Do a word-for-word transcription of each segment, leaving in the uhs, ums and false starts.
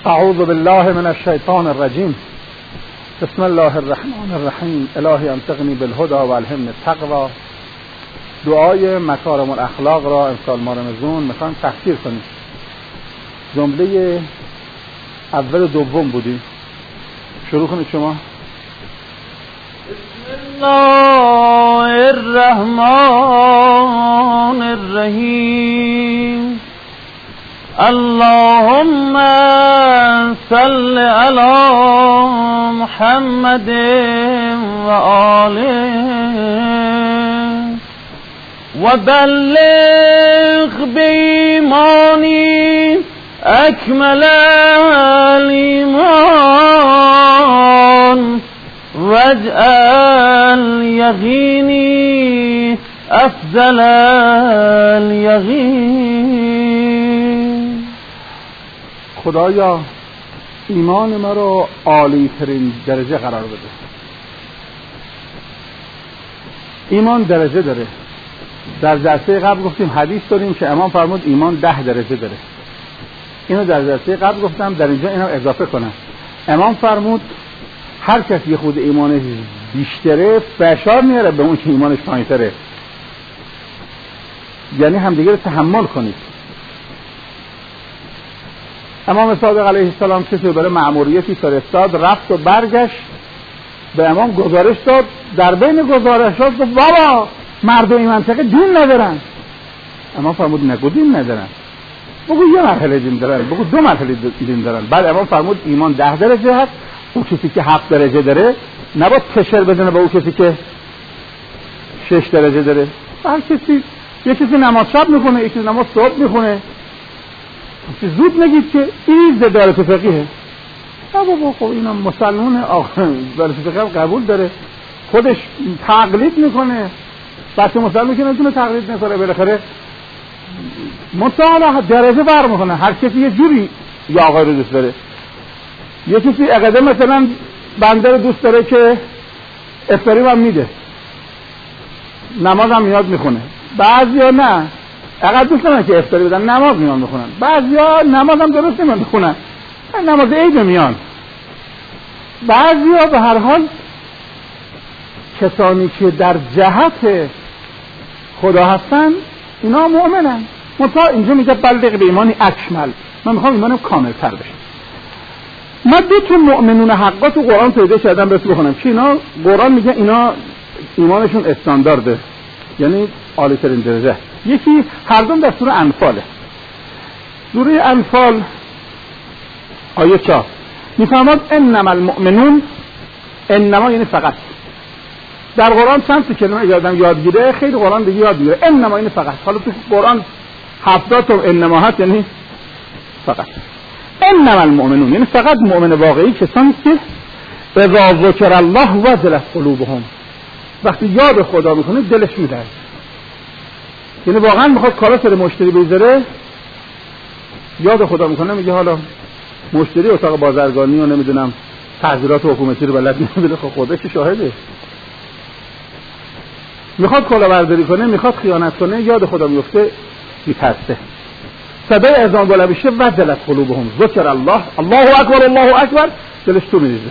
اعوذ بالله من الشیطان الرجیم. بسم الله الرحمن الرحیم. الهی انطقنی بالهدى و الهمنی التقوی. دعای مکارم الاخلاق را امسال ماه رمضان میخوام تفسیر کنیم. جمله اول و دوم بودی. شروع کنید شما. بسم الله الرحمن الرحیم. اللهم صل على محمد و آله و بلغ بإيماني اکمل الایمان واجعل یقینی افضل الیقین. خدایا ایمان ما رو عالی ترین درجه قرار بده. ایمان درجه داره. در جلسه قبل گفتیم، حدیث داریم که امام فرمود ایمان ده درجه داره. اینو در جلسه قبل گفتم، در اینجا اینو اضافه کنم. امام فرمود هر کسی خود ایمانش بیشتره فشار میاره به اون که ایمانش پایین‌تره. یعنی همدیگه رو تحمل کنید. امام صادق علیه السلام کسی برای مأموریتی فرستاد، رفت و برگشت به امام گزارش داد. در بین گزارشات گفت بابا مردم این منطقه دین ندارن. امام فرمود نگو دین ندارن، بگو یه مرحله دین دارن، بگو دو مرحله دین دارن. بعد امام فرمود ایمان ده درجه هست. اون کسی که هفت درجه داره نباید پشر بزنه به اون کسی که شش درجه داره. هر کسی، یه کسی نماز شب میکنه، یه کسی نماز صبح میخونه. زود نگید که این ضدارت فقیه. بابا خب اینا مسلمونه، آخه ضدارت فقیه قبول داره، خودش تقلید میکنه. بچه مسلمون که نتونه تقلید نکنه، بالاخره مطالعه درجه بر میکنه. هر کسی یه جوری یا آقای رو دوست داره. یه کسی اقدر مثلا بنده رو دوست داره که افطاری هم میده، نماز هم میاد میخونه. بعضی ها نه، اقدر دوست دارن که افطاری بدن، نماز میان میخونن. بعضی ها نماز هم درست نمیان بخونن، نماز عید میان. بعضی ها به هر حال کسانی که در جهت خدا هستن اینا مؤمنن. منتها اینجا میگه بلغ به ایمانی اکمل. من میخوام ایمانم کامل تر بشه. من دو تا مؤمنون حقا تو قرآن پیدا کردم بس بخونم که اینا قرآن میگه اینا ایمانشون استاندارده، یعنی عالی ترین درجه. یکی هر دوم در سوره انفاله. سوره انفال آیه چهار میفرماد انما المؤمنون، انما یعنی فقط. در قرآن چند تا کلمه یادم یادگیره، خیلی قرآن دیگه یاد میگیره. انما یعنی فقط. حالا تو قرآن هفتاد تا انما هست، یعنی فقط. انما المؤمنون یعنی فقط مؤمن واقعی کسانی که اذا ذکر الله وجلت قلوبهم، وقتی یاد خدا میکنه دلش میلرزه. یعنی واقعا میخواد کارا سر مشتری بذاره، یاد خدا میکنه، میگه حالا مشتری اتاق بازرگانی و نمیدونم تحضیرات حکومتی رو بلد نمیدونه، خب خودش شاهده. میخواد کلاهبرداری کنه، میخواد خیانت کنه، یاد خدا میفته، میترسه. صدای اذان بالا بشه وجلت قلوبهم، ذکر الله، الله اکبر الله اکبر، دلش تو میریزه.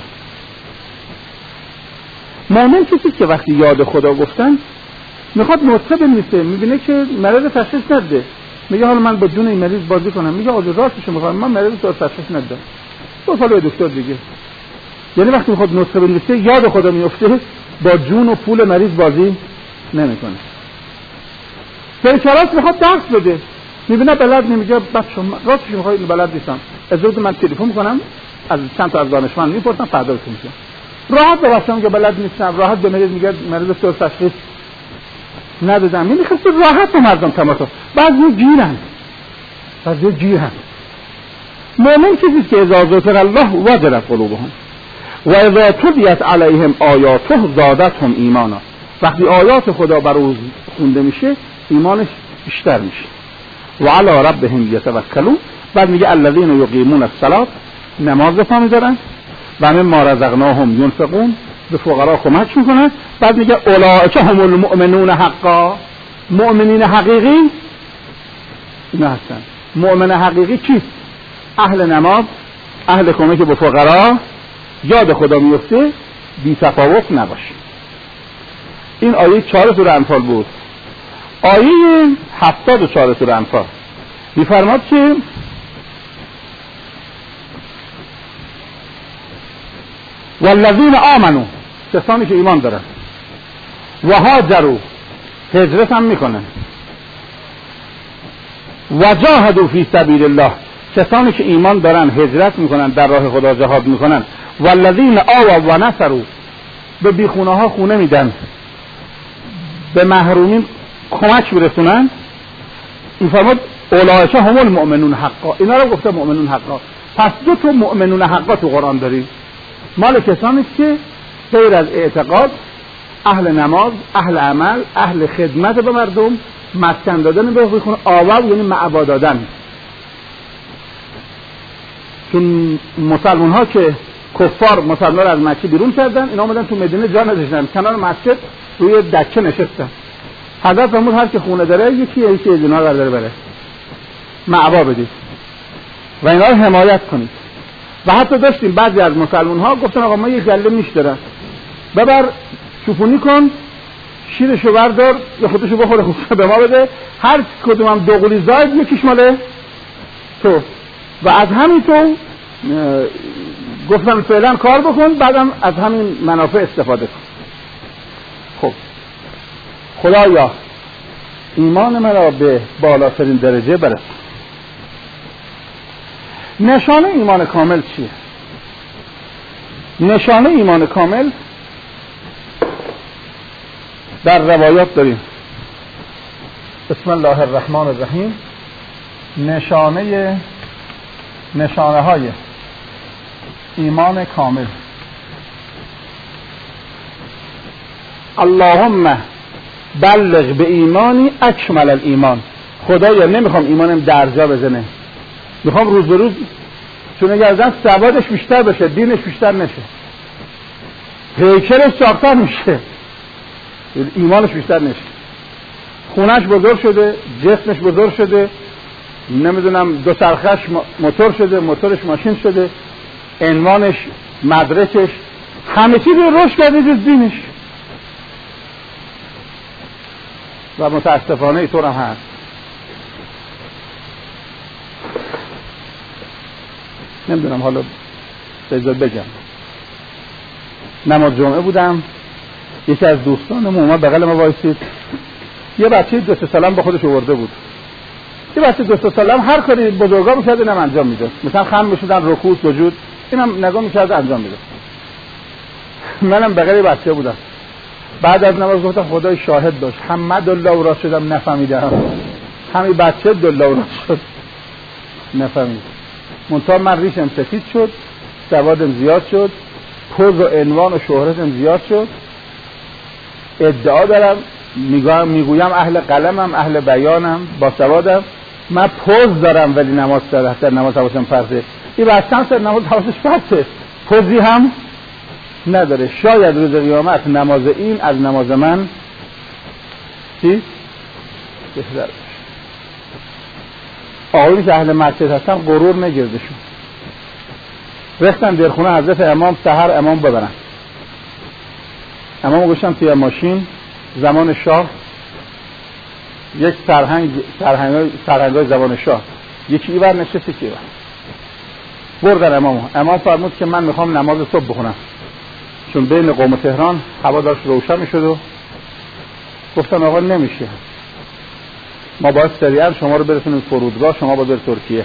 مؤمن کسی که وقتی یاد خدا گفتن میخواد نطفه بنویسه، میبینه که مریض تشخیص نده، میگه حالا من با جون این مریض بازی کنم، میگه آجو راستش میخوام، من مریض تو تشخیص ندم، تو حالا دکتر دیگه. یعنی وقتی میخواد نطفه بنویسه یاد خدا میفته، با جون و پول مریض بازی نمیکنه. سرکلاس میخواد درس بده، میبینه بلد نمیگه بچه‌ها راستش میخواد بلد نیستم، از روز من تلفن میکنم از چند تا از دانشمند میپرسم فردا بهتون میگم. راحت به بچه‌ها میگه بلد نیستم، راحت به مریض میگه مریض تو تشخیص ندادم. میخواد راحت به مردم تماس. بعضی گیرن، بعضی گیرن. مؤمن کسی که اذا ذکر الله وجلت قلوبهم و اذا تلیت علیهم آیاته زادتهم ایمانا، وقتی آیات خدا بر او خونده میشه ایمانش بیشتر میشه. و علی ربهم یتوکلون، بعد میگه الذین یقیمون الصلاة، نماز پا میذارن، و مما رزقناهم ينفقون، به فقرا کمک میکنن. بعد میگه اولئک هم المؤمنون حقا، مؤمنین حقیقی اینا هستن. مؤمن حقیقی کیست؟ اهل نماز، اهل کمک به فقرا یاد خدا میفته بی تفاوت نباشه. این آیه چهار سوره انفال بود. آیه هفتاد و چهار سوره انفال میفرماد که والذین آمنو، کسانی که ایمان دارن، و هاجروا، هجرت هم میکنن، و جاهدوا فی سبیل الله، کسانی که ایمان دارن هجرت میکنن در راه خدا جهاد میکنن، والذین آووا و نصروا، به بیخونه ها خونه میدن، به محرومین کمک برسونن، این فرمود اولئک هم المؤمنون حقا، اینا رو گفته مؤمنون حقا. پس دو تا مؤمنون حقا تو قرآن داری، مال کسانی که غیر از اعتقاد اهل نماز، اهل عمل، اهل خدمت به مردم، مسکن دادن به بیخونه، آوا یعنی معوا دادن. چون مسلمان ها که کفار مسلمان از مکه بیرون کردن، اینا اومدن تو مدینه جا نذاشتن، کنار مسجد روی دکه نشستن. حضرت فرمود هر که خونه داره یکی یکی از اینا برداره بره معوا بدید و اینا رو حمایت کنید. و حتی داشتیم بعضی از مسلمان ها گفتن آقا ما یه گله میش دارن، ببر چوپونی کن، شیرشو بردار یا خودشو بخوره خودشو به ما بده، هر کدوم هم دو قلی زاید یکیش ماله تو. و از همین تو گفتم فعلا کار بکن، بعدم از همین منافع استفاده کن. خب خدایا ایمان من را به بالاترین درجه برسون. نشانه ایمان کامل چیه؟ نشانه ایمان کامل در روایات داریم. بسم الله الرحمن الرحیم. نشانه نشانه های ایمان کامل: اللهم بلغ به ایمانی اکمل الایمان. خدایا نمیخوام ایمانم درجا بزنه، میخوام روز به روز چون گردن سوادش بیشتر بشه، دینش بیشتر نشه، هیکلش چاق‌تر میشه، ایمانش بیشتر نشه. خونش بزرگ شده، جسمش بزرگ شده، نمیدونم دو چرخش موتور شده، موتورش ماشین شده، عنوانش، مدرکش، همه چیز رشد کرده جز دینش. و متاسفانه اینطور هم هست. نمیدونم حالا بذار بگم. نماز جمعه بودم، یکی از دوستانم اومد بغل ما وایسید، یه بچه دو سه سالم با خودش آورده بود. یه بچه دو سه سالم هر کاری بزرگا می‌کرد اینم انجام میداد، مثلا خم می‌شدن، رکوع، سجود، اینم نگاه می‌کرد انجام میداد. منم بغل بچه بودم. بعد از نماز گفتم خدای شاهد باش، همه دلا را شدم نفهمیدم، همین بچه دلا را شد نفهمید. منتها من ریشم سفید شد، سوادم زیاد شد، پوز و عنوان و شهرتم زیاد شد، ادعا دارم، میگویم میگویم اهل قلمم، اهل بیانم، با سوادم، من پوز دارم ولی نماز در در نماز حواسم پرته. این بچه‌م سر نماز حواسش پرته، پوزی هم نداره. شاید روز قیامت نماز این از نماز من چی؟ بهتر. آقایی که اهل مسجد هستن غرور نگیردشون، رفتن در خونه حضرت امام، سحر امام ببرن. امام گوشن توی ماشین زمان شاه، یک سرهنگ سرهنگ سرهنگای زمان شاه، یکی ایور نشسته، یکی ایور. بردن امامو. امام فرمود که من میخوام نماز صبح بخونم، چون بین قم و تهران هوا داشت روشن میشد. و گفتم آقا نمیشه، ما باید سریعا شما رو برسونیم فرودگاه، شما باید برید ترکیه.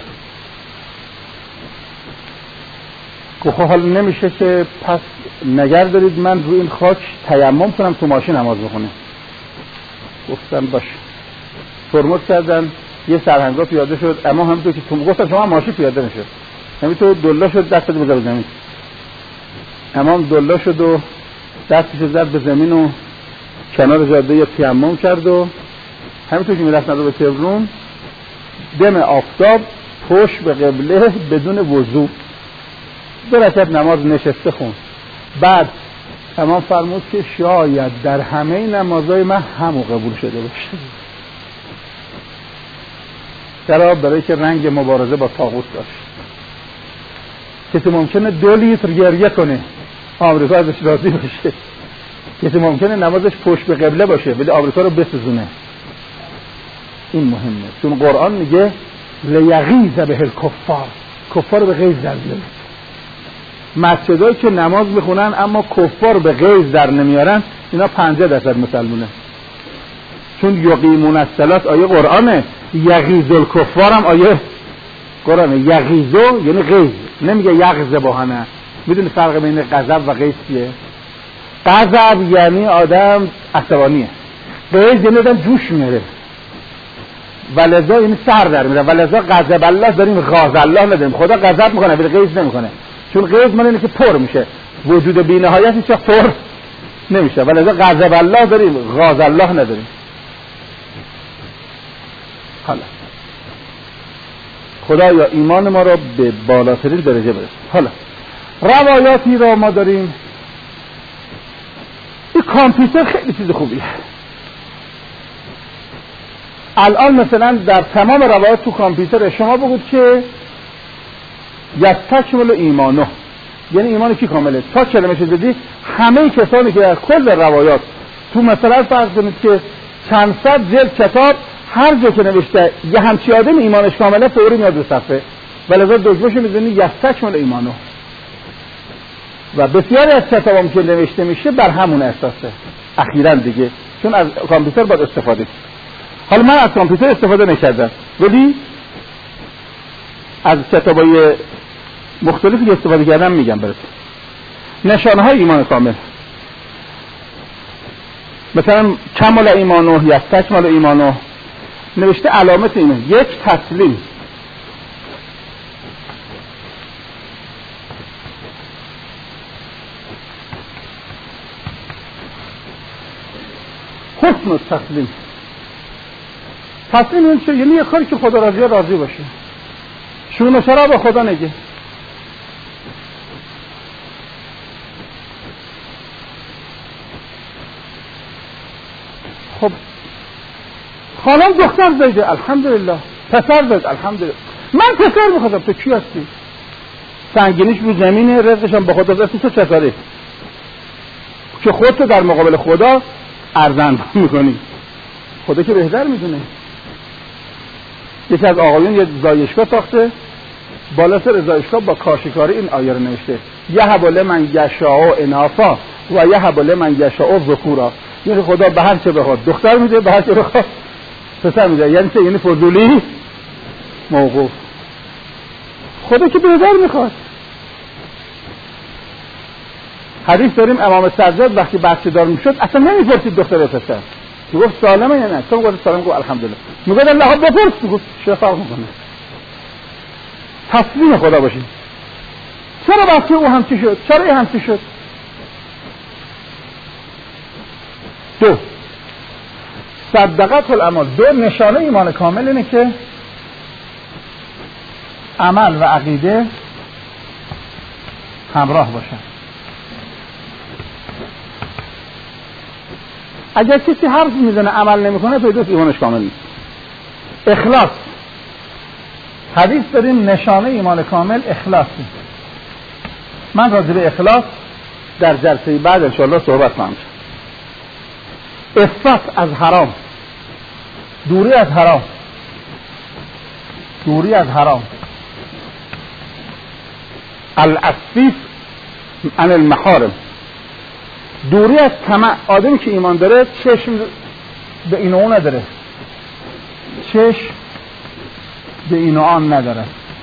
گفت حال نمیشه که پس نگر دارید من روی این خاک تیمم کنم تو ماشین نماز بخونم. گفتم باشه. فرمود کردن، یه سرهنگا پیاده شد، اما همونطور که تو گفتم شما ماشین پیاده نشد، همینطور دلا شد دست بده به زمین. امام دلا شد و دستش زد به زمین و کنار جاده یه تیمم کرد و همینطور که میرفت نظر به تهران، دم آفتاب، پشت به قبله، بدون وضو، دو رکعت نماز نشسته خون. بعد امام فرمود که شاید در همه نمازهای من همو قبول شده باشه. چرا؟ برای که رنگ مبارزه با طاغوت داشت. کسی ممکنه دو لیتر گریه کنه آمریکا ازش راضی باشه، کسی ممکنه نمازش پشت به قبله باشه ولی آمریکا رو بسوزونه. این مهمه، چون قرآن میگه لیغیظ به الکفار، کفار به غیظ در بیاره. مسجدایی که نماز میخونن اما کفار به غیظ در نمیارن، اینا پنجاه درصد مسلمونه. چون یقیمون الصلاة آیه قرآنه، یغیظ الکفار هم آیه قرآنه. یغیظو یعنی غیظ، نمیگه یغض بهانه. میدونی فرق بین غضب و غیظ چیه؟ غضب یعنی آدم عصبانیه، غیظ یعنی آدم جوش میاره، ولذا یعنی سر در میره. ولذا غضب الله داریم، غاض الله نداریم. خدا غضب میکنه ولی غیظ نمیکنه، چون غیظ معنی اینه که پر میشه، وجود بی‌نهایت هیچ پر نمیشه. ولذا غضب الله داریم، غاض الله نداریم. حالا خدا یا ایمان ما را به بالاترین درجه برسونه. حالا روایاتی را ما داریم. این کامپیوتر خیلی چیز خوبیه. الان مثلا در تمام روایات تو کامپیوتر شما بگید که یستکمل ایمانه، یعنی ایمان کی کامله، تا کلمه شد بدی همه کسانی که در کل روایات تو مثلا فرض کنید که چند صد جلد کتاب هر جا که نوشته یه همچی آدم ایمانش کامله فوری میاد به صفحه، ولذا دکمه‌شو می‌زنی یستکمل ایمانه. و بسیاری از کتابام که نوشته میشه بر همون اساسه اخیراً دیگه، چون از کامپیوتر باید استفاده کنید. حالا من از کامپیوتر استفاده نکردم ولی از کتابای مختلفی که استفاده کردم میگم براتون. نشانهای ایمان کامل، مثلا کمال ایمانو یا تکمال ایمانو نوشته علامت اینه: یک، تسلیم، حسن التسلیم. تسلیم این چه؟ یعنی یه کاری که خدا راضیه راضی باشه، شونه چرا به خدا نگه. خب خالم دختر زایده الحمدلله، پسر زاید الحمدلله. من پسر میخواستم، تو کی هستی؟ سنگینیش رو زمینه، رزقش هم به خدا دستی، تو چطوری که خودتو در مقابل خدا ارزنده میکنی؟ خدا که بهتر میدونه. یکی از آقایون یه زایشگاه ساخته، بالا سر زایشگاه با کاشیکاری این آیه رو نوشته: یهب لمن یشاء اناثا و یهب لمن یشاء ذکورا. یعنی خدا به هر چه بخواد دختر میده، به هر چه بخواد پسر میده. یعنی چه؟ یعنی فضولی موقوف. خدا که بهتر میخواد. حدیث داریم امام سجاد وقتی بچه دار میشد اصلا نمیپرسید دختر یا پسر، گفت سالمه یا نه؟ تو گفت سالم، گفت الحمدلله. میگه الله بپرس، گفت چه فرق میکنه؟ تسلیم خدا باشید. چرا بچه او همچی شد؟ چرا این همچی شد؟ دو، صدقت الاعمال. دو، نشانه ایمان کامل اینه که عمل و عقیده همراه باشن. اگر کسی حرف میزنه عمل نمیکنه پیداست ایمانش کامل نیست. اخلاص. حدیث داریم نشانه ایمان کامل اخلاص. من راجع به اخلاص در جلسه بعد ان شاء الله صحبت خواهم کرد. عفت از حرام، دوری از حرام، دوری از حرام. العفیف عن المحارم، دوری از طمع. آدمی که ایمان داره چشم به این و اون نداره، چشم به این و آن نداره.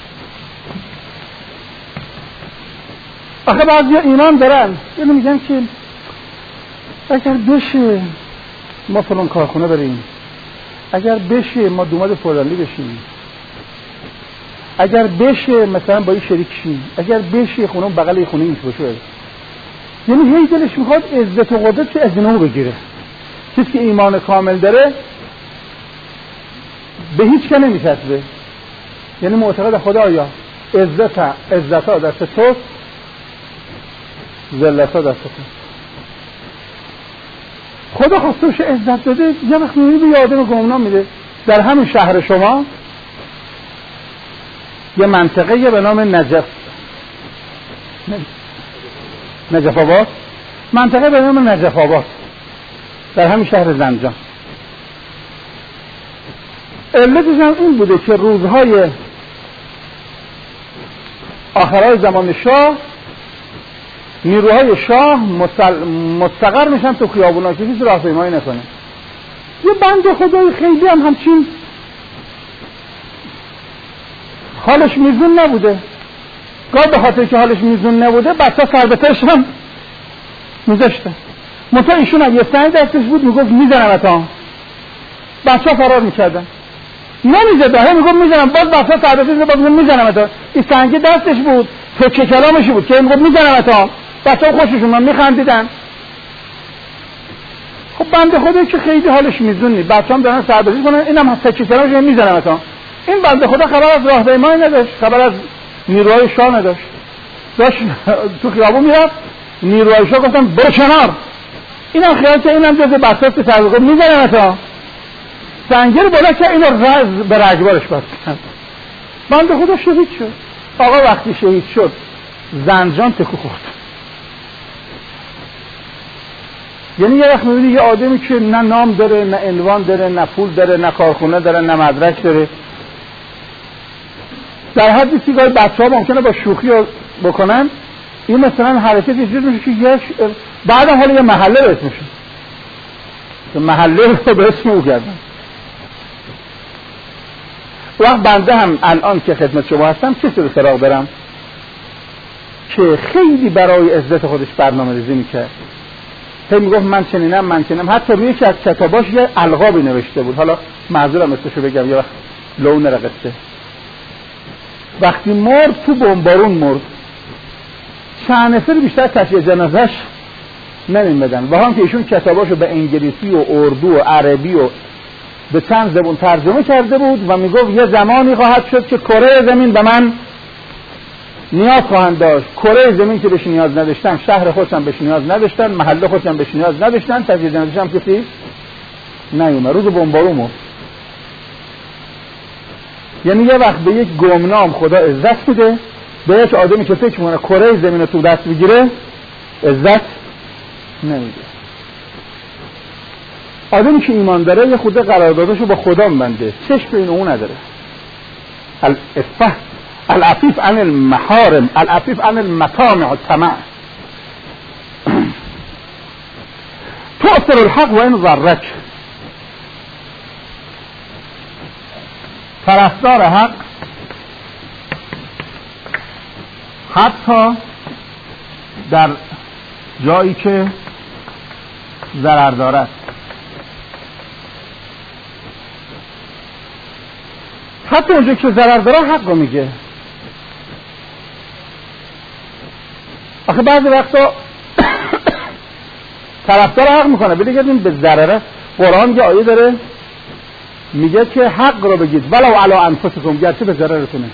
آخه بعضی ایمان دارن یعنی میگن که اگر بشه ما فلان کارخونه بریم، اگر بشه ما دوماد فلانی بشیم، اگر بشه مثلا با این شریک شیم، اگر بشه خونه بغل این خونه ایش باشه. یعنی هی دلش میخواد عزت و قدرت از اینو بگیره. کسی که ایمان کامل داره به هیچ که نمیچسبه. یعنی معتقد خدایا عزت عزت ها دست توست، ذلت ها دست توست. خدا خواستوش عزت داده، یه وقت میبینی به آدم گمنام میده. در همین شهر شما یه منطقه به نام نجف، نجف آباد، منطقه به نام نجف آباد در همین شهر زنجان. علتش هم این بوده که روزهای آخرای زمان شاه نیروهای شاه مستقر میشن تو خیابونا که کسی راهپیمایی نکنه. یه بنده خدای خیلی هم همچین حالش میزون نبوده، گاه به خاطر که حالش میزون نبوده بچه سر به ترش هم میذاشتن. منطقه ایشون هم یه سنگ دستش بود میگفت میزنمتا، بچه ها فرار میکردن، نمیزده هم میگفت میزنم، باز بچه ها سر به ترش باز میزنمتا، این سنگی دستش بود تکه کلامشی بود که میگفت میزنمتا، بچه ها خوششون من میخندیدن. خب بنده خدا که خیلی حالش میزون نیست، بچه هم دارن سر به ترش کنن، اینم تکه کلامش میزنمتا. این بنده خدا خبر از راهپیمایی نداشت، خبر از نیروهای شاه نداشت، داشت تو خیابون میرفت، نیروهای شاه گفتن برو کنار، اینم خیال که اینم جز بساط که سر بگم میزنم تا سنگر بالا که اینو رز به رگبارش بستن. بنده خدا شهید شد. آقا وقتی شهید شد زنجان تکو خورد. یعنی یه وقت میبینی یه آدمی که نه نام داره، نه عنوان داره، نه پول داره، نه کارخونه داره، نه مدرک داره، در حدی که گاهی بچه ها ممکنه با شوخی بکنن، این مثلا حرکت ایجاد میشه که یک بعد هم حالا یه محله به اسمشه، که محله رو به اسم او کردن. وقت بنده هم الان که خدمت شما هستم کسی رو سراغ دارم که خیلی برای عزت خودش برنامه ریزی میکرد، هی میگفت من چنینم من چنینم، حتی روی یکی از کتاباش یه القابی نوشته بود، حالا معذورم اسمشو بگم یه وقت لو نرقصه. وقتی مرد تو بمبارون مرد، چند نفر بیشتر تشییع جنازش نمیدن، با هم که ایشون کتاباشو به انگلیسی و اردو و عربی و به چند زبان ترجمه کرده بود و میگفت یه زمانی خواهد شد که کره زمین به من نیاز خواهند داشت، کره زمین که بهش نیاز نداشتن، شهر خودشم بهش نیاز نداشتن، محله خودشم بهش نیاز نداشتن، تشییع جنازش هم کسی نیومد. روز بمبارون مرد. یعنی یه وقت به یک گمنام خدا عزت میده، به یک آدمی که فکر میکنه کره زمین رو تو دست بگیره عزت نمیده. آدمی که ایمان داره یه خود قراردادشو با خدا میبنده، چشم به این اون نداره. الافه العفیف عن المحارم، العفیف عن المطامع الطمع. تؤثر الحق و این ضرک. طرفدار حق حتی در جایی که ضرر دارد، حتی اونجا که ضرر داره حق رو میگه. آخه بعضی وقتا طرفدار حق میکنه ولی گردیم به ضرره. قرآن یه آیه داره میگه که حق رو بگید ولو علی انفسکم، گرچه به ضررتونه.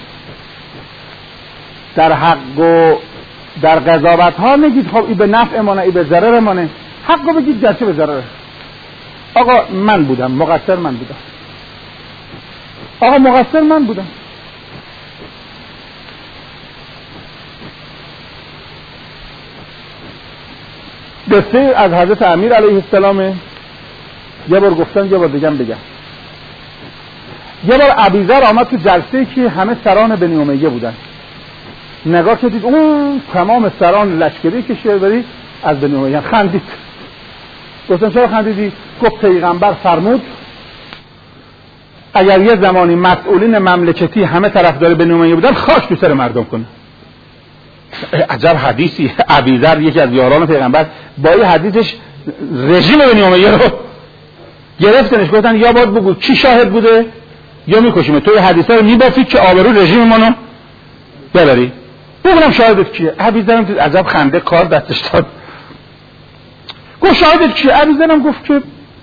در حق و در قضاوت ها نگید خب ای به نفع مانه ای به ضرر مانه، حق رو بگید گرچه به ضرر. آقا من بودم مقصر، من بودم آقا مقصر من بودم. قصه از حضرت امیر علیه السلام یه بار گفتم یه بار دیگه بگم. یه بار ابیذر آمد تو جلسه‌ای که همه سران بنی امیه بودن، نگاه کردید اون تمام سران لشکری که شهروری از بنی امیه، خندید. گفتم چرا خندیدی؟ گفت پیغمبر فرمود اگر یه زمانی مسئولین مملکتی همه طرفدار بنی امیه بودن خاک تو سر مردم کنه. عجب حدیثی. ابیذر یکی از یاران پیغمبر با این حدیثش رژیم بنی امیه رو گرفتنش، گفتن یا باید بگو کی شاهد بوده یا میکشیم، تو حدیثا رو میبافی که آبرو رژیم منو ببری. بگم شاهدت کیه؟ ابیذرم دید عجب خنده کار دستش داد. گفت شاهدت کیه؟ ابیذرم گفت که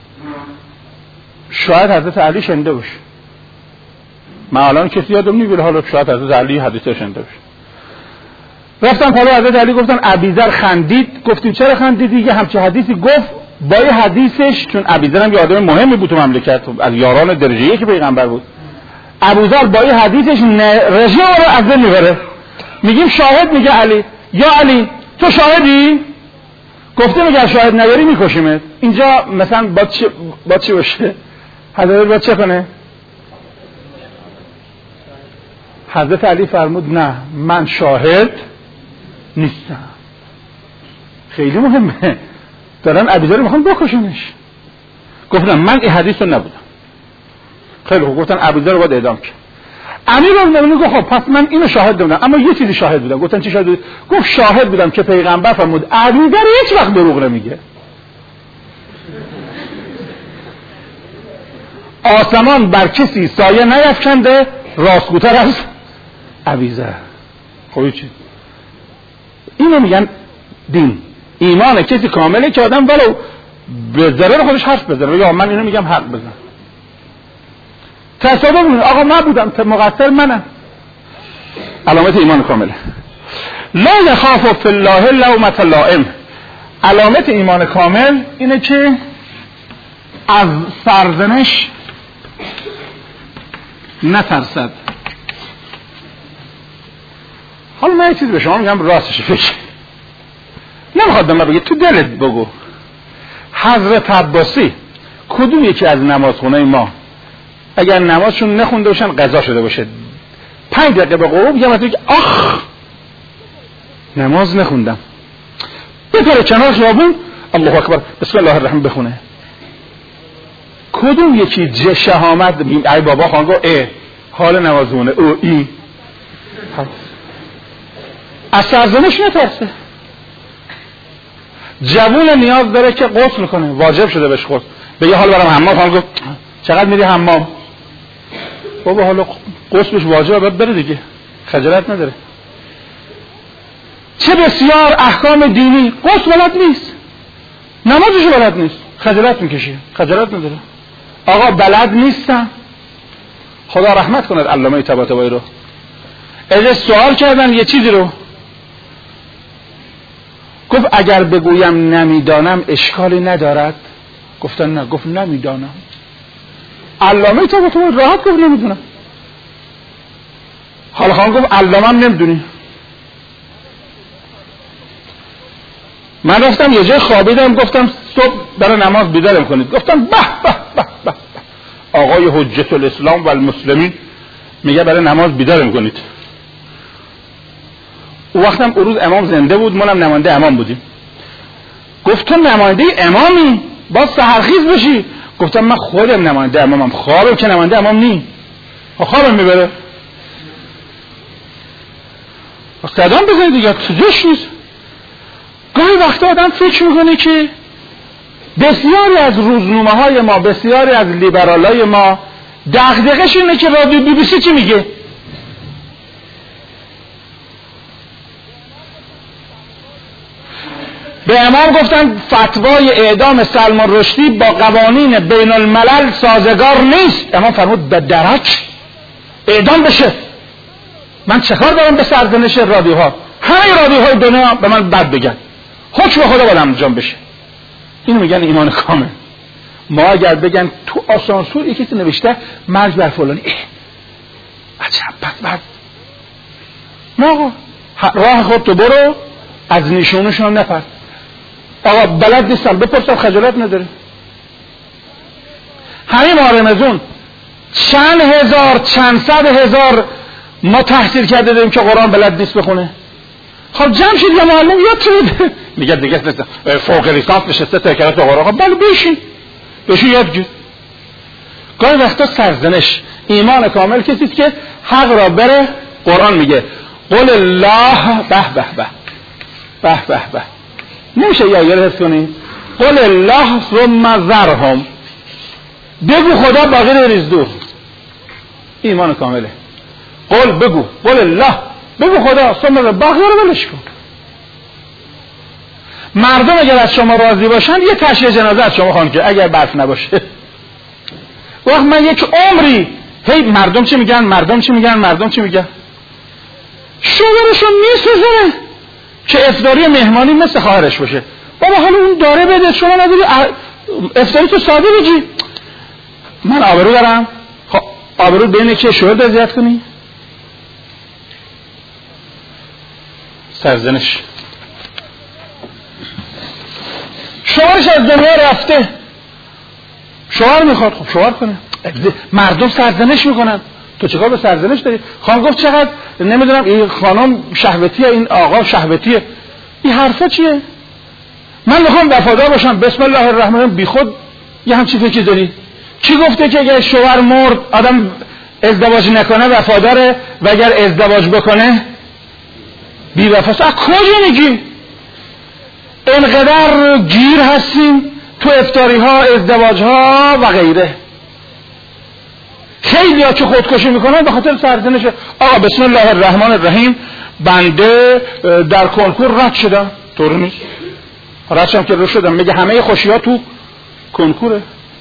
شاید حضرت علی شنیده باشه. من الان کسی یادم نمیاد، حالا شاید حضرت علی حدیث شنیده باشه. رفتم پلو حضرت علی گفتن ابیذر خندید. گفتیم چرا خندیدی؟ یه همچین حدیثی گفت. با یه حدیثش، چون ابیذر هم یه آدم مهمی بود تو مملکت، از یاران درجه یک پیغمبر بود، ابوذر با یه حدیثش رژیم رو از بین میبره. میگیم شاهد، میگه علی. یا علی تو شاهدی؟ گفته اگر شاهد نداری میکشیمت. اینجا مثلا با چی با چی باشه؟ حضرت با چه کنه؟ حضرت علی فرمود نه من شاهد نیستم. خیلی مهمه، دارن ابوذر میخوان بکشنش. گفتم من این حدیث رو نبودم. خیلی خوب، گفتن ابوذر رو باید اعدام کنه. امیرالمومنین گفت خب پس من اینو شاهد بودم، اما یه چیزی شاهد بودم. گفتن چی شاهد بود؟ گفت شاهد بودم که پیغمبر فرمود ابوذر هیچ وقت دروغ نمیگه. آسمان بر کسی سایه نیفکنده راستگوتر از ابوذر. خب چی؟ اینو میگن دین. ایمان کسی کامله که آدم ولو به ضرر خودش حرف بزنه، یا من اینو میگم حق بزن. تصادف میکنه آقا من بودم مقصر منم. علامت ایمان کامله. لا یخاف فی الله لومة لائم. علامت ایمان کامل اینه که از سرزنش نترسد. حالا من یه چیزی به شما میگم راستش فکر نمیخواد به من بگی، تو دلت بگو. حضرت عباسی کدوم یکی از نمازخونه ما اگر نمازشون نخونده باشن قضا شده باشه پنج دقیقه به قرب میگم مثلا آخ نماز نخوندم، بپره کنار خیابون الله اکبر بسم الله الرحمن بخونه. کدوم یکی جه شهامت ای بابا خان گفت اه حال نمازونه او ای از سرزنش نترسه. جوون نیاز داره که غسل کنه، واجب شده بهش غسل، بگه حال برام حمام. خان گفت چقدر میری حمام؟ بابا حالا غسلش واجبه باید بره دیگه، خجالت نداره. چه بسیار احکام دینی غسل بلد نیست، نمازش بلد نیست، خجالت میکشه، خجالت نداره. آقا بلد نیستم، خدا رحمت کند علامه طباطبایی رو. از سوال کردن یه چیزی رو، گفت اگر بگویم نمیدانم اشکالی ندارد؟ گفتن نه. گفت نمیدانم. علامه طباطبایی راحت گفت نمیدونم. حالا خان گفت علامه هم نمیدونی. من رفتم یه جای خوابیدم، گفتم صبح برای نماز بیدارم کنید. گفتم به به به به آقای حجت الاسلام و المسلمین میگه برای نماز بیدارم کنید. او وقتم او روز امام زنده بود، منم نماینده امام بودیم. گفت تو نماینده امامی باز سحرخیز بشی. گفتم من خودم نماینده امامم، خوابم که نماینده امام نی، خوابم میبره. صدام بزنید دیگه، تجوش نیست. گاهی وقتا آدم فکر میکنه که بسیاری از روزنامه های ما، بسیاری از لیبرال های ما دغدغه‌ش اینه که رادیو بی بی سی چی میگه. به امام گفتن فتوای اعدام سلمان رشدی با قوانین بین الملل سازگار نیست. امام فرمود به درک اعدام بشه. من چه کار دارم به سرزنش رادیوها؟ همه رادیوهای دنیا به من بد بگن، حکم خدا باید انجام بشه. اینو میگن ایمان کامل. ما اگر بگن تو آسانسور یکی تو نوشته مرگ بر فلانی، عجب بدبخت. نه آقا راه خودتو برو، از نشونشون نپر. آقا بلد نیستم بپرسم، خجالت نداره. همین ما رمزون چند هزار چند صد هزار ما تحصیل کرده داریم که قرآن بلد نیست بخونه. خب جمع شد یا معلم یاد شد میگه دیگه فوق لیسانس نشسته تکرات قرآن. خب بله بشین بشین یاد گیر. گاهی وقتا سرزنش. ایمان کامل کسی که حق را بره. قرآن میگه قل الله به به به به به به نمیشه یا یه حفظ کنی قل الله ثم ذرهم، بگو خدا باقی رو ریز دور. ایمان کامله. قل بگو قل الله بگو خدا ثم باقی رو ولش کن. مردم اگر از شما راضی باشن یه تشییع جنازه از شما خوان که اگر برف نباشه. وقت من یک عمری هی مردم چی میگن مردم چی میگن مردم چی میگن شوهرشون میسوزه که افطاری مهمانی مثل خواهرش باشه. بابا حالا اون داره بده، شما نداری افطاری تو ساده بگی. من آبرو دارم. خب آبرو بینه که شوهر اذیت کنی؟ سرزنش. شوهرش از دنیا رفته، شوهر میخواد، خب شوهر کنه. مردم سرزنش میکنن، تو چیکار به سرزنش داری؟ خانم گفت چقدر نمیدونم این خانم شهوتیه، این آقا شهوتیه. این حرفا چیه؟ من میخوام وفادار باشم. بسم الله الرحمن الرحیم. بی خود یه همچین فکری داری؟ کی گفته که اگر شوهر مرد آدم ازدواج نکنه وفاداره و اگر ازدواج بکنه بی وفاست؟ از کجا میگی؟ اینقدر گیر هستیم تو افطاری ها، ازدواج ها و غیره. خیلی ها که خودکشی میکنن به خاطر سرزنش. آقا بسم الله الرحمن الرحیم، بنده در کنکور رد شدم. طور نیست، رد شدم که رد شدم. میگه همه خوشی ها تو کنکوره.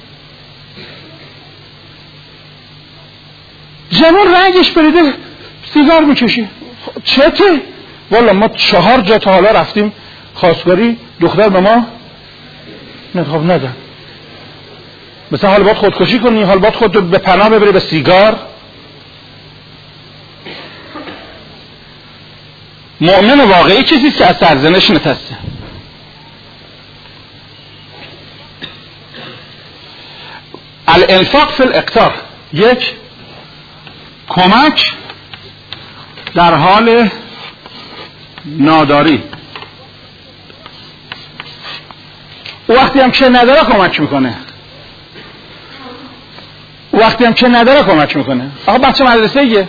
جوان رنگش بریده سیگار میکشی، چته؟ والا ما چهار جا تا حالا رفتیم خواستگاری، دختر به ما نخواب ندن. مثلا حال باید خودکشی کنی، حال باید خود به پناه ببری به سیگار. مؤمن واقعی چیزیست که از سرزنش نترسه. الانفاق فی الاقتار، یک کمک در حال ناداری. او وقتی هم که نداره کمک میکنه، او وقتی هم که نداره کمک میکنه. آقا بچه مدرسه ایه.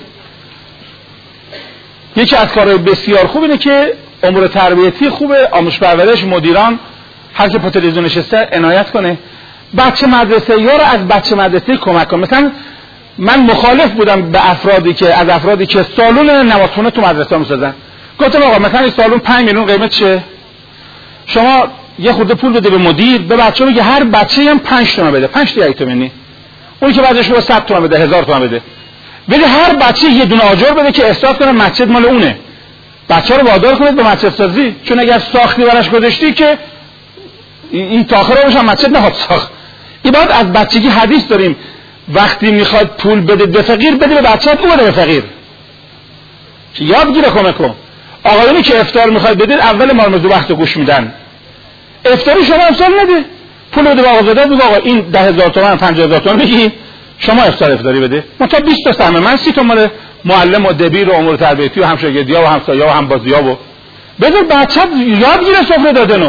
یکی از کارهای بسیار خوب اینه که امور تربیتی خوبه، آموزش پرورش، مدیران، هر که پا تلویزیون نشسته عنایت کنه. بچه مدرسه یا رو از بچه مدرسه کمک کنه. مثلا من مخالف بودم به افرادی که از افرادی که سالون نمازخونه تو مدرسه میسازن. گفتم آقا مثلا این سالون پنج میلیون قیمت چه؟ شما یه خورده پول بده به مدیر، به بچه‌ها بگه هر بچه‌ای هم پنج تومن بده، پنج تا یک تومانی. اون که بعدش رو صد تومن بده، هزار تومن بده. بده هر بچه یه دونه آجر بده که احساس کنه مسجد مال اونه. بچه‌ها رو وادار کنید به مسجد سازی، چون اگر ساختی براش گذاشتی که این تاخیر روش هم مسجد نهاد ساخت. این بعد از بچگی حدیث داریم وقتی میخواد پول بده به فقیر، بده به بچه‌ت، او بده به فقیر. یاد گیره کمک کن. آقایونی که افطار میخواد بدید اول مارمزو وقت گوش میدن. افطاری شما امسال نده، پول بده به آقا زاده، بگو آقا این ده هزار تومان پنجاه هزار تومان بگی شما افطار افطاری بده. مثلا بیست تا سهم من سی تومان معلم و دبیر و امور تربیتی و همشاگردی‌ها و همسایه‌ها و همبازی‌ها و بذار بچه‌ت یاد گیره سفره دادنو.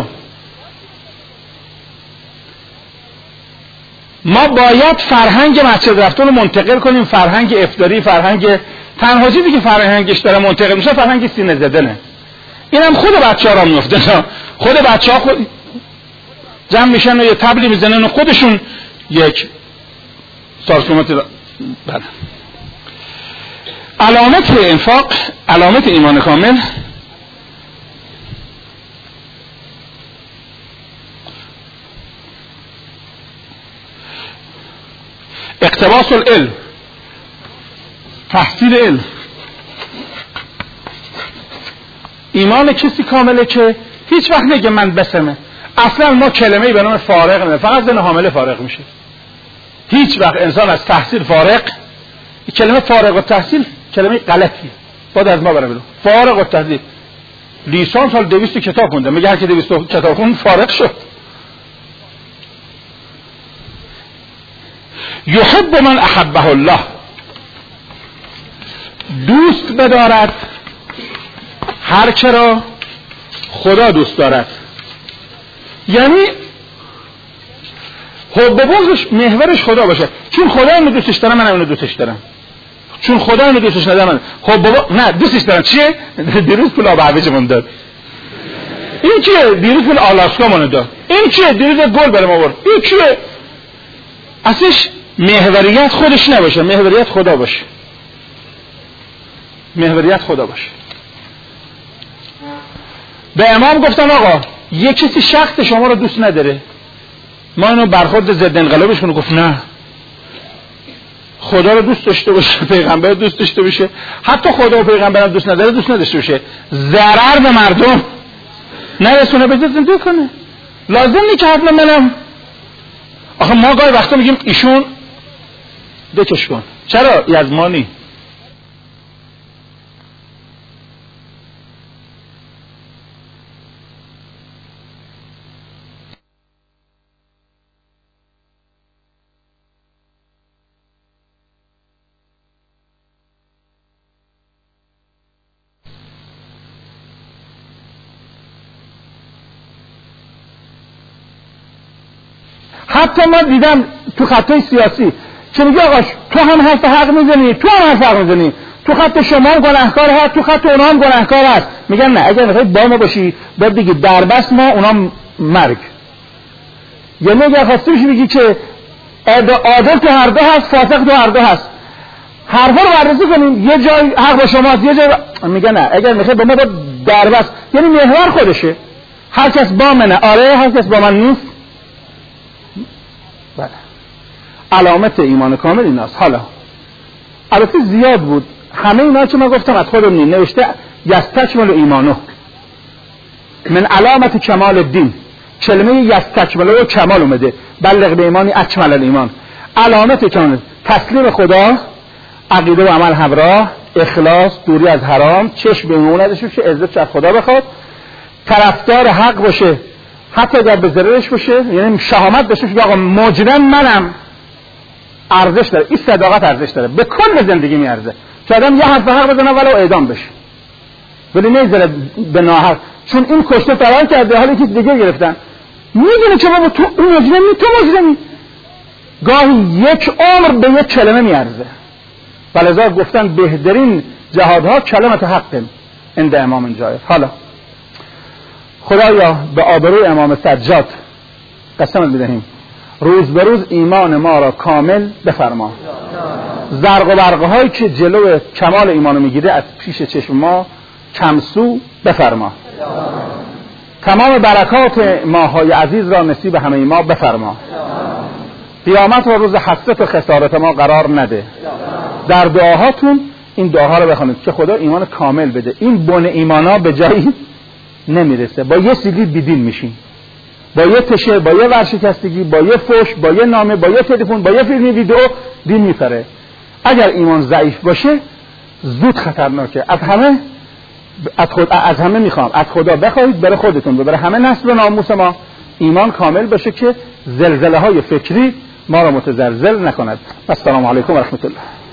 ما باید فرهنگ مسجد رفتن رو منتقل کنیم، فرهنگ افطاری، فرهنگ تنها چیزی که فرهنگش داره منتقل میشه فرهنگ سینه زدنه. اینم خود بچه‌ها را میفته. خود بچه‌ها خود جمع میشن و یه تبلی میزنن و خودشون یک سارسومت را بله. علامت انفاق، علامت ایمان کامل اقتباس العلم، تحصیل علم. ایمان کسی کامله که هیچ وقت نگه من بسمه. اصلا ما کلمه‌ای به نام فارغ نمیده، فقط زن حامله فارغ میشه. هیچ وقت انسان از تحصیل فارغ، کلمه فارغ التحصیل کلمه غلطیه، باید از ما بره بیرون. فارغ التحصیل لیسانس سال دویست کتاب خونده، میگه هر کی دویست کتاب خون فارغ شد. یحب من احبه الله، دوست بدارد هر که را خدا دوست دارد. یعنی حب بغضش محورش خدا باشه. چون خدا اینو دوستش داره من اینو دوستش دارم، چون خدا اینو دوستش نداره من حب بغض نه دوستش دارم. چیه؟ دیروز پول آب هویجمون داد. این چیه؟ دیروز پول آلاسکا مون داد. این چیه؟ دیروز گل برام آورد. این چیه؟ اصلش محوریت خودش نباشه، محوریت خدا باشه. محوریت خدا باشه. به امام گفتن آقا یک کسی شخص شما رو دوست نداره، ما اینو برخورد ضد انقلابش کنه. گفت نه، خدا رو دوست داشته باشه، پیغمبر دوست داشته باشه، حتی خدا و پیغمبر دوست نداره دوست نداشته باشه، ضرر به مردم نرسونه، بذار زنده کنه. لازم نیست که حتما منم. آخه ما گاهی وقتا میگیم ایشون دکش کن. چرا؟ یزمانی حتی ما دیدم تو خطای سیاسی چه میگه آقا تو هم حرف حق میزنی، تو هم حرف حق میزنی، تو خط شما هم گناهکار هست، تو خط اونا هم گناهکار هست. میگن نه، اگر میخواید با ما باشی باید بگی دربست ما، اونا مرگ. یعنی اگر خواسته بشی بگی که عادل تو هر دو هست، فاسق تو هر دو هست، حرفا رو بررسی کنیم، یه جای حق با شماست، یه جای با... میگن نه، اگر میخواید با ما باید دربست، یعنی محور خودشه، هر کس با منه، آره هر کس با من نیست. بله، علامت ایمان کامل ایناست. حالا البته زیاد بود، همه اینا که من گفتم از خودم نیم نوشته یستکمل ایمانو من علامت کمال الدین، کلمه یستکمل و کمال اومده، بلغ به ایمانی اکمل الایمان، علامت کامل تسلیم خدا، عقیده و عمل همراه، اخلاص، دوری از حرام، چشم به اون نداشته باشه، عزت از خدا بخواد، طرفدار حق باشه حتی اگر به ضررش باشه، یعنی شهامت داشته باشه آقا مجرم منم، ارزش داره، این صداقت ارزش داره، به کل زندگی میارزه. که آدم یه حرف حق بزنه ولو اعدام بشه ولی نمیذاره به ناحق، چون این کشته فرار کرده حالا یکی دیگه گرفتن، میدونه که بابا تو اون مجرمی، تو مجرمی، گاهی یک عمر به یک کلمه میارزه. ولذا گفتن بهترین جهادها کلمت حق عند امام جایز. حالا خدایا به آبروی امام سجاد قسم بدهیم روز به روز ایمان ما را کامل بفرما، زرق و برق هایی که جلو کمال ایمانو میگیره از پیش چشم ما کمسو بفرما، تمام برکات ماهای عزیز را نصیب همه ما بفرما، قیامت و روز حسرت و خسارت ما قرار نده. در دعاهاتون این دعاها رو بخونید که خدا ایمان کامل بده. این بن ایمانا به جایی نمیرسه، با یه سیلی بیدین میشین، با یه تشه، با یه ورشکستگی، با یه فوش، با یه نامه، با یه تلفن، با یه فیلم ویدیو دین میپره. اگر ایمان ضعیف باشه زود خطرناکه. از همه از, خود، از همه میخوام از خدا بخواهید برای خودتون و برای همه نسل و ناموس ما ایمان کامل باشه که زلزله های فکری ما را متزلزل نکند. السلام علیکم و رحمت الله.